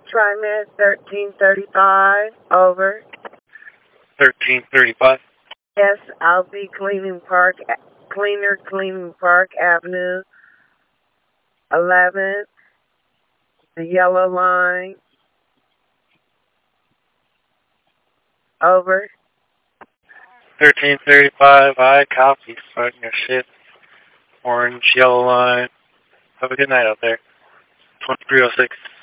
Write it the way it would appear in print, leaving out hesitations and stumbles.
TriMet 1335, over. 1335. Yes, I'll be cleaning cleaning Park Avenue, 11th, the yellow line, over. 1335, I copy. Starting your shit. Orange, yellow line. Have a good night out there. 2306.